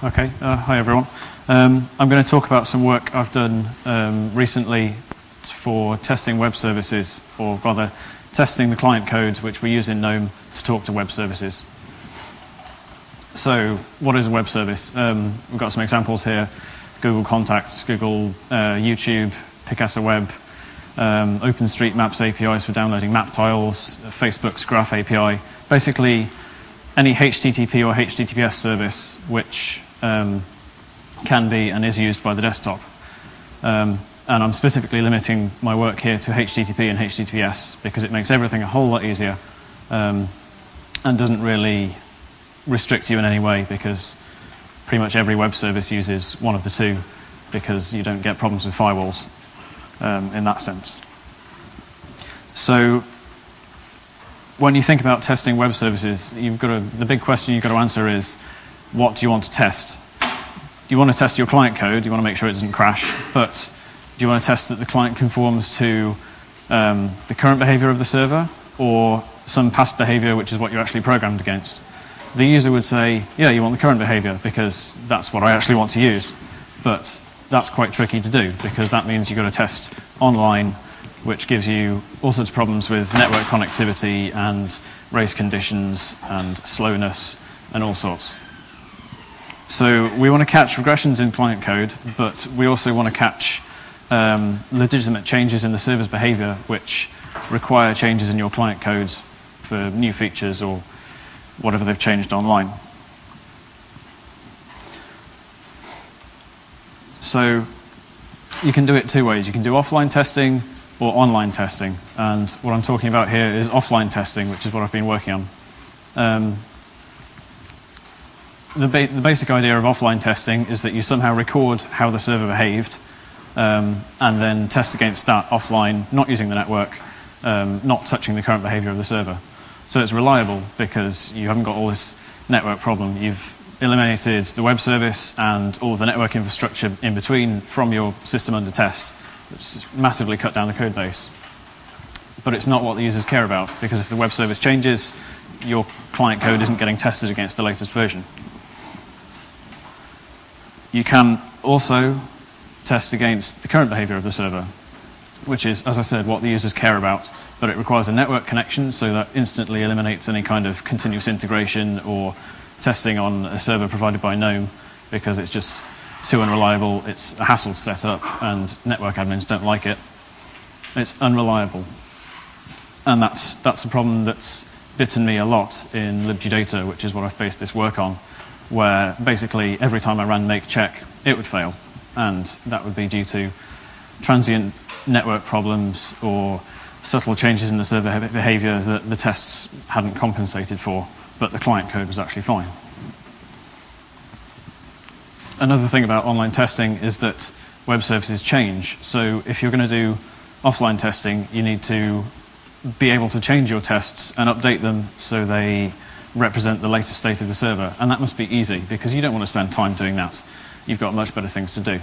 Okay, hi everyone. I'm going to talk about some work I've done recently for testing web services, or rather testing the client code which we use in GNOME to talk to web services. So what is a web service? We've got some examples here: Google Contacts, Google YouTube, Picasa Web, OpenStreetMap's APIs for downloading map tiles, Facebook's Graph API. Basically, any HTTP or HTTPS service which can be and is used by the desktop. And I'm specifically limiting my work here to HTTP and HTTPS because it makes everything a whole lot easier and doesn't really restrict you in any way, because pretty much every web service uses one of the two, because you don't get problems with firewalls in that sense. So when you think about testing web services, the big question you've got to answer is, what do you want to test? Do you want to test your client code? You want to make sure it doesn't crash, but do you want to test that the client conforms to the current behavior of the server, or some past behavior which is what you're actually programmed against? The user would say, yeah, you want the current behavior because that's what I actually want to use. But that's quite tricky to do, because that means you've got to test online, which gives you all sorts of problems with network connectivity and race conditions and slowness and all sorts. So we want to catch regressions in client code, but we also want to catch legitimate changes in the server's behavior which require changes in your client codes for new features or whatever they've changed online. So you can do it two ways. You can do offline testing or online testing. And what I'm talking about here is offline testing, which is what I've been working on. The basic idea of offline testing is that you somehow record how the server behaved and then test against that offline, not using the network, not touching the current behavior of the server. So it's reliable because you haven't got all this network problem. You've eliminated the web service and all of the network infrastructure in between from your system under test, which massively cut down the code base. But it's not what the users care about, because if the web service changes, your client code isn't getting tested against the latest version. You can also test against the current behavior of the server, which is, as I said, what the users care about. But it requires a network connection, so that instantly eliminates any kind of continuous integration or testing on a server provided by GNOME, because it's just too unreliable. It's a hassle to set up, and network admins don't like it. It's unreliable. And that's a problem that's bitten me a lot in libgdata, which is what I've based this work on, where basically every time I ran make check, it would fail. And that would be due to transient network problems or subtle changes in the server behavior that the tests hadn't compensated for, but the client code was actually fine. Another thing about online testing is that web services change. So if you're going to do offline testing, you need to be able to change your tests and update them so they represent the latest state of the server. And that must be easy, because you don't want to spend time doing that. You've got much better things to do.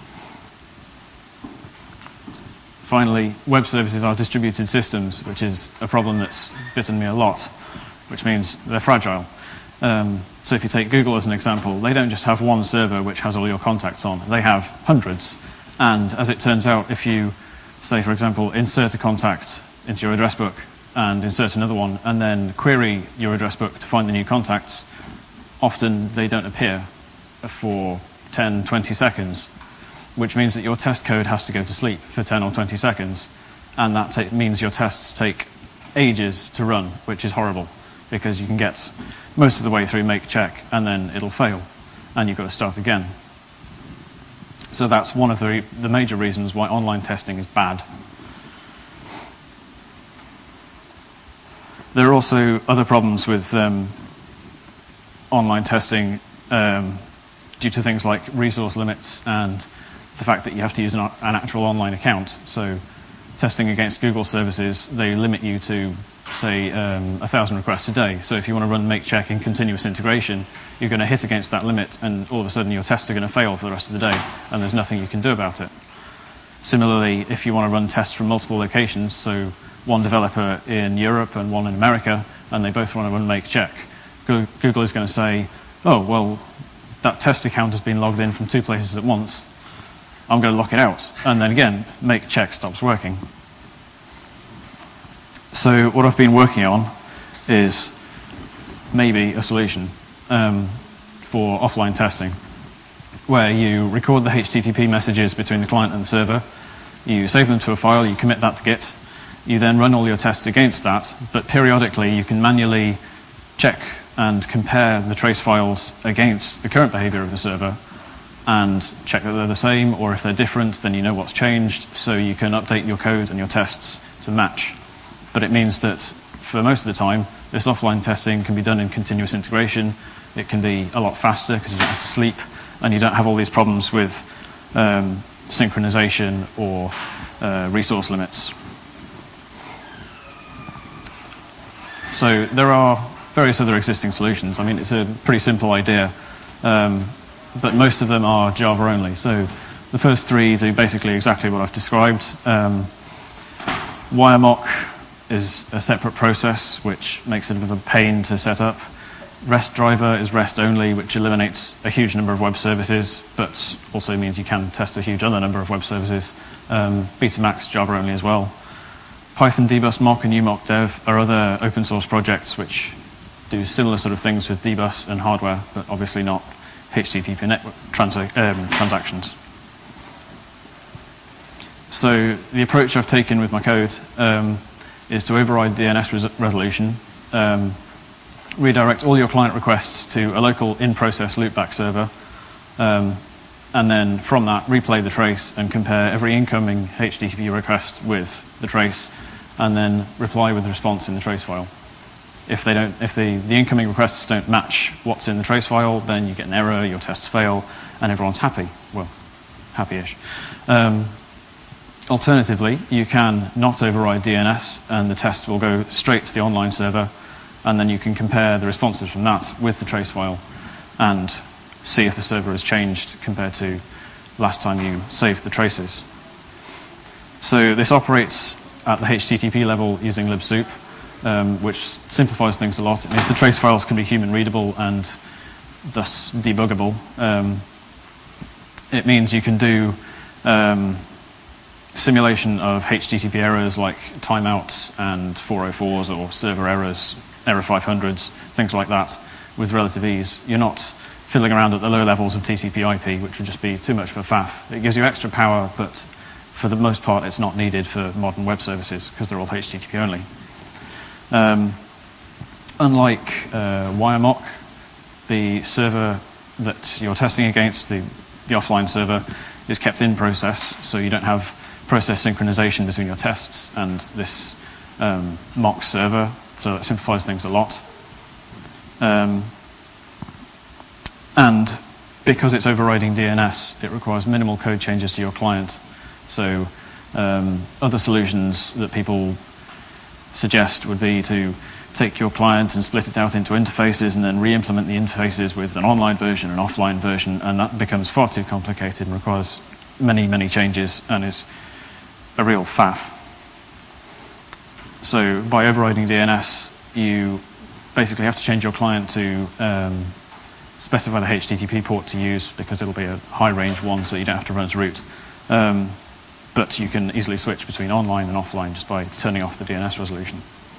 Finally, web services are distributed systems, which is a problem that's bitten me a lot, which means they're fragile. So if you take Google as an example, they don't just have one server which has all your contacts on. They have hundreds. And as it turns out, if you, say, for example, insert a contact into your address book and insert another one, and then query your address book to find the new contacts, often they don't appear for 10, 20 seconds, which means that your test code has to go to sleep for 10 or 20 seconds. And that means your tests take ages to run, which is horrible, because you can get most of the way through make check, and then it'll fail, and you've got to start again. So that's one of the major reasons why online testing is bad. There are also other problems with online testing due to things like resource limits and the fact that you have to use an actual online account. So testing against Google services, they limit you to, say, 1,000 requests a day. So if you want to run make check in continuous integration, you're going to hit against that limit, and all of a sudden your tests are going to fail for the rest of the day, and there's nothing you can do about it. Similarly, if you want to run tests from multiple locations, so one developer in Europe and one in America, and they both want to run make check, Google is going to say, oh, well, that test account has been logged in from 2 places at once, I'm going to lock it out, and then again, make check stops working. So what I've been working on is maybe a solution for offline testing, where you record the HTTP messages between the client and the server, you save them to a file, you commit that to Git, you then run all your tests against that, but periodically you can manually check and compare the trace files against the current behavior of the server and check that they're the same, or if they're different, then you know what's changed, so you can update your code and your tests to match. But it means that for most of the time, this offline testing can be done in continuous integration. It can be a lot faster because you don't have to sleep, and you don't have all these problems with synchronization or resource limits. So there are various other existing solutions. I mean, it's a pretty simple idea, but most of them are Java only. So the first 3 do basically exactly what I've described. WireMock is a separate process, which makes it a bit of a pain to set up. REST driver is REST only, which eliminates a huge number of web services, but also means you can test a huge other number of web services. Betamax, Java only as well. Python dbus mock and umock dev are other open source projects which do similar sort of things with dbus and hardware, but obviously not HTTP network transactions. So the approach I've taken with my code is to override DNS resolution, redirect all your client requests to a local in-process loopback server, and then from that replay the trace and compare every incoming HTTP request with the trace, and then reply with the response in the trace file. If the incoming requests don't match what's in the trace file, then you get an error, your tests fail, and everyone's happy. Well, happy-ish. Alternatively, you can not override DNS, and the test will go straight to the online server, and then you can compare the responses from that with the trace file and see if the server has changed compared to last time you saved the traces. So this operates at the HTTP level using libsoup, which simplifies things a lot. It means the trace files can be human readable and thus debuggable. It means you can do simulation of HTTP errors like timeouts and 404s or server errors, error 500s, things like that with relative ease. You're not fiddling around at the low levels of TCP/IP, which would just be too much of a faff. It gives you extra power, but for the most part, it's not needed for modern web services because they're all HTTP only. Unlike WireMock, the server that you're testing against, the offline server, is kept in process, so you don't have process synchronization between your tests and this mock server, so that simplifies things a lot. And because it's overriding DNS, it requires minimal code changes to your client. So other solutions that people suggest would be to take your client and split it out into interfaces and then re-implement the interfaces with an online version and offline version, and that becomes far too complicated and requires many, many changes and is a real faff. So by overriding DNS, you basically have to change your client to specify the HTTP port to use, because it'll be a high-range one, so you don't have to run as root. But you can easily switch between online and offline just by turning off the DNS resolution.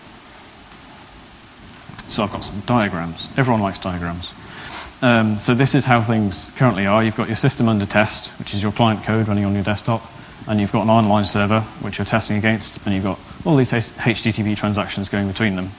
So I've got some diagrams. Everyone likes diagrams. So this is how things currently are. You've got your system under test, which is your client code running on your desktop, and you've got an online server, which you're testing against, and you've got all these HTTP transactions going between them.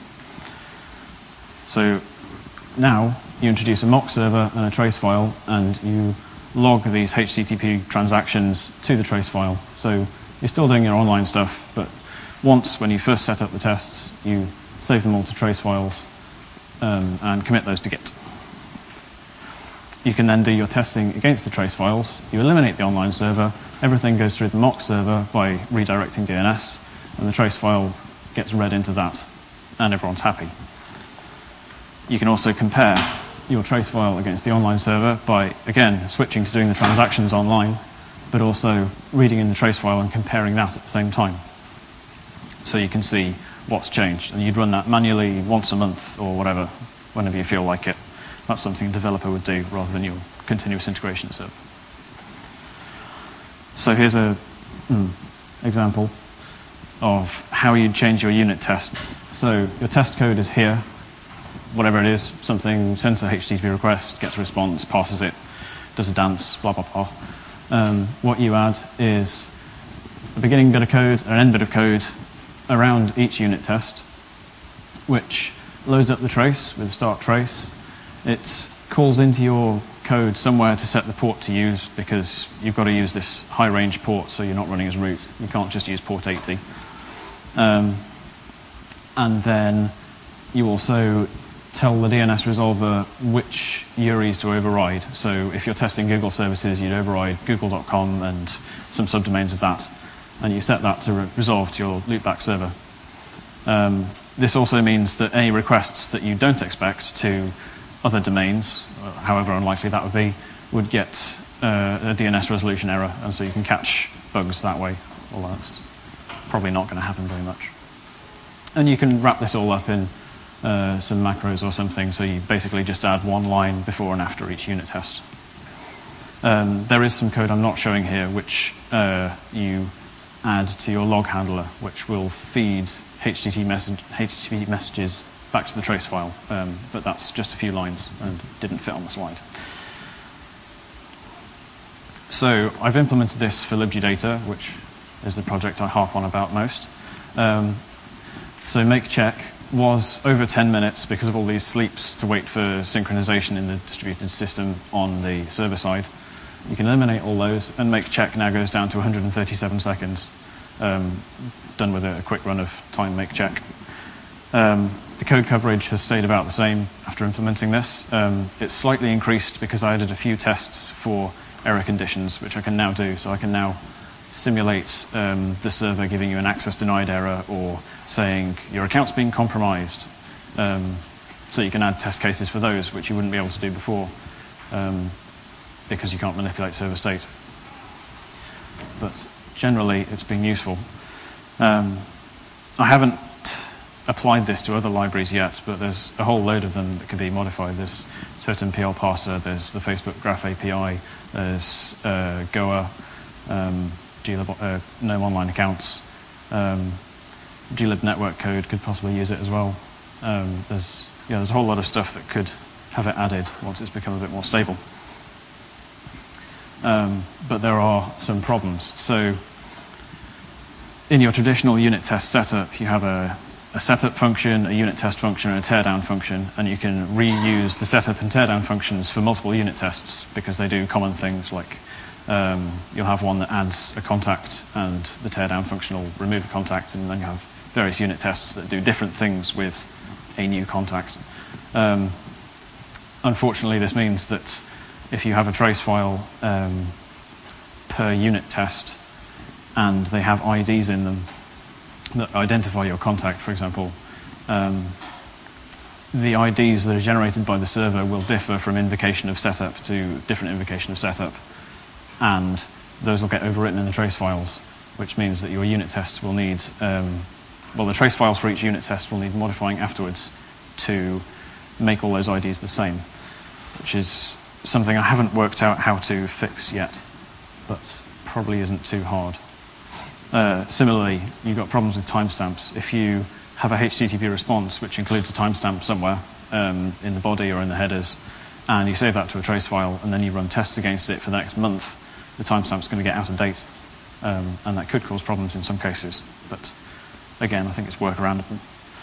So now you introduce a mock server and a trace file, and you log these HTTP transactions to the trace file. So you're still doing your online stuff, but once, when you first set up the tests, you save them all to trace files and commit those to Git. You can then do your testing against the trace files. You eliminate the online server. Everything goes through the mock server by redirecting DNS, and the trace file gets read into that, and everyone's happy. You can also compare your trace file against the online server by, again, switching to doing the transactions online, but also reading in the trace file and comparing that at the same time. So you can see what's changed. And you'd run that manually once a month or whatever, whenever you feel like it. That's something a developer would do rather than you. continuous integration server. So here's a example of how you change your unit tests. So your test code is here, whatever it is, something sends a HTTP request, gets a response, passes it, does a dance, blah, blah, blah. What you add is a beginning bit of code and an end bit of code around each unit test, which loads up the trace with start trace. It calls into your code somewhere to set the port to use, because you've got to use this high range port so you're not running as root. You can't just use port 80. And then you also tell the DNS resolver which URIs to override. So if you're testing Google services, you'd override google.com and some subdomains of that. And you set that to resolve to your loopback server. This also means that any requests that you don't expect to other domains, however unlikely that would be, would get a DNS resolution error, and so you can catch bugs that way, although that's probably not going to happen very much. And you can wrap this all up in some macros or something, so you basically just add one line before and after each unit test. There is some code I'm not showing here, which you add to your log handler, which will feed HTTP messages back to the trace file, but that's just a few lines and didn't fit on the slide. So I've implemented this for libgdata, which is the project I harp on about most. So make check was over 10 minutes because of all these sleeps to wait for synchronization in the distributed system on the server side. You can eliminate all those, and make check now goes down to 137 seconds. Done with a quick run of time make check. The code coverage has stayed about the same after implementing this. It's slightly increased because I added a few tests for error conditions, which I can now do. So I can now simulate the server giving you an access denied error, or saying your account's being compromised. So you can add test cases for those, which you wouldn't be able to do before, because you can't manipulate server state. But generally, it's been useful. I haven't applied this to other libraries yet, but there's a whole load of them that can be modified. There's TotemPL Parser, there's the Facebook Graph API, there's Goa, glib, GNOME Online Accounts, glib network code could possibly use it as well. There's a whole lot of stuff that could have it added once it's become a bit more stable. But there are some problems. So in your traditional unit test setup, you have a setup function, a unit test function, and a teardown function, and you can reuse the setup and teardown functions for multiple unit tests because they do common things, like you'll have one that adds a contact, and the teardown function will remove the contact, and then you have various unit tests that do different things with a new contact. Unfortunately, this means that if you have a trace file per unit test, and they have IDs in them that identify your contact, for example, the IDs that are generated by the server will differ from invocation of setup to different invocation of setup, and those will get overwritten in the trace files, which means that your unit tests will need, the trace files for each unit test will need modifying afterwards to make all those IDs the same, which is something I haven't worked out how to fix yet, but probably isn't too hard. Similarly, you've got problems with timestamps. If you have a HTTP response which includes a timestamp somewhere in the body or in the headers, and you save that to a trace file, and then you run tests against it for the next month, the timestamp's going to get out of date, and that could cause problems in some cases. But again, I think it's workaroundable.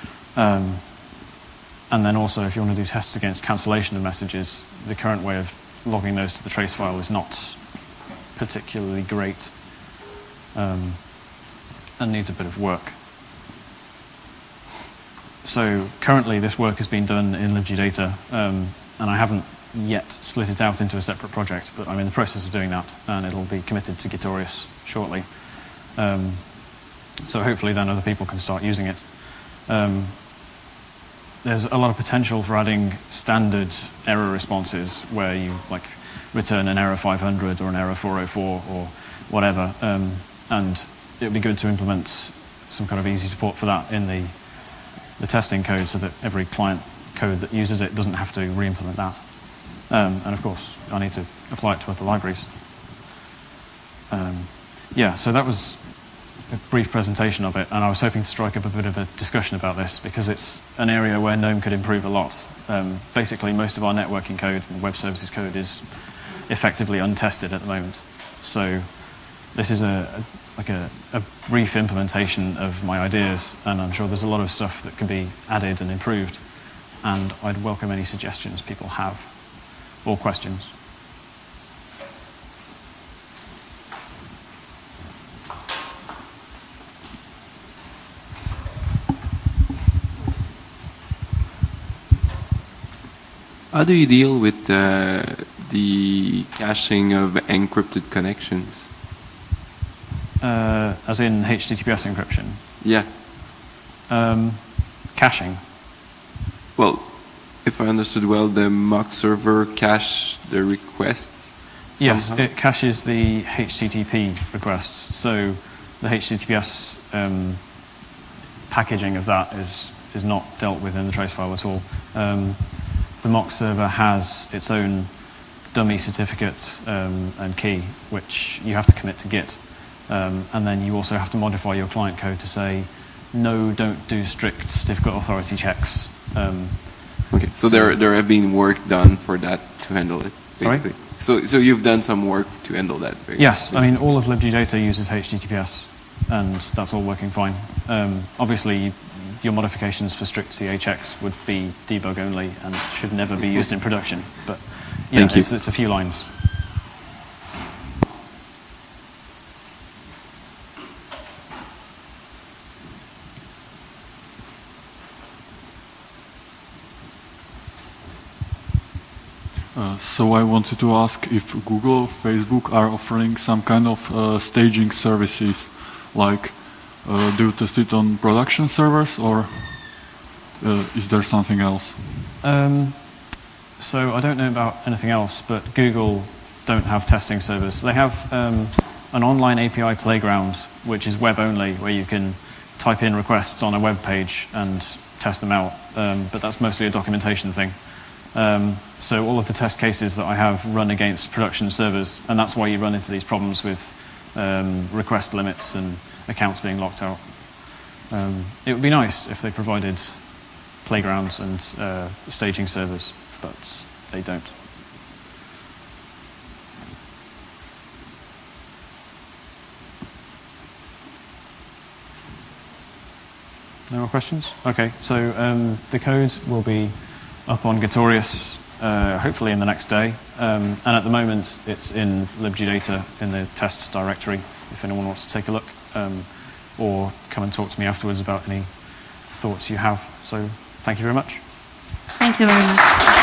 And then also, if you want to do tests against cancellation of messages, the current way of logging those to the trace file is not particularly great, and needs a bit of work. So currently this work has been done in libgdata, and I haven't yet split it out into a separate project, but I'm in the process of doing that, and it'll be committed to Gitorious shortly. So hopefully then other people can start using it. There's a lot of potential for adding standard error responses where you return an error 500 or an error 404 or whatever, and it would be good to implement some kind of easy support for that in the testing code, so that every client code that uses it doesn't have to re-implement that. And of course, I need to apply it to other libraries. Yeah, so that was a brief presentation of it, and I was hoping to strike up a bit of a discussion about this because it's an area where GNOME could improve a lot. Basically, most of our networking code and web services code is effectively untested at the moment. So this is a brief implementation of my ideas, and I'm sure there's a lot of stuff that can be added and improved, and I'd welcome any suggestions people have or questions. How do you deal with the caching of encrypted connections? As in HTTPS encryption? Yeah. Caching? Well, if I understood well, the mock server caches the requests Yes, somehow? it caches the HTTP requests. So the HTTPS packaging of that is not dealt with in the trace file at all. The mock server has its own dummy certificate and key, which you have to commit to Git. And then you also have to modify your client code to say, no, don't do strict certificate authority checks. Okay, so there have been work done for that to handle it, basically. Sorry? So you've done some work to handle that, basically. Yes, I mean, all of libgdata uses HTTPS, and that's all working fine. Obviously, your modifications for strict CHX would be debug only and should never be used in production. But yeah, it's a few lines. So I wanted to ask if Google, Facebook are offering some kind of staging services, like do you test it on production servers, or is there something else? So I don't know about anything else, but Google don't have testing servers. They have an online API playground, which is web only, where you can type in requests on a web page and test them out. But that's mostly a documentation thing. So all of the test cases that I have run against production servers, and that's why you run into these problems with request limits and accounts being locked out. It would be nice if they provided playgrounds and staging servers, but they don't. No more questions? Okay, so the code will be up on Gitorious hopefully in the next day. And at the moment, it's in libgdata in the tests directory, if anyone wants to take a look. Or come and talk to me afterwards about any thoughts you have. So thank you very much. Thank you very much.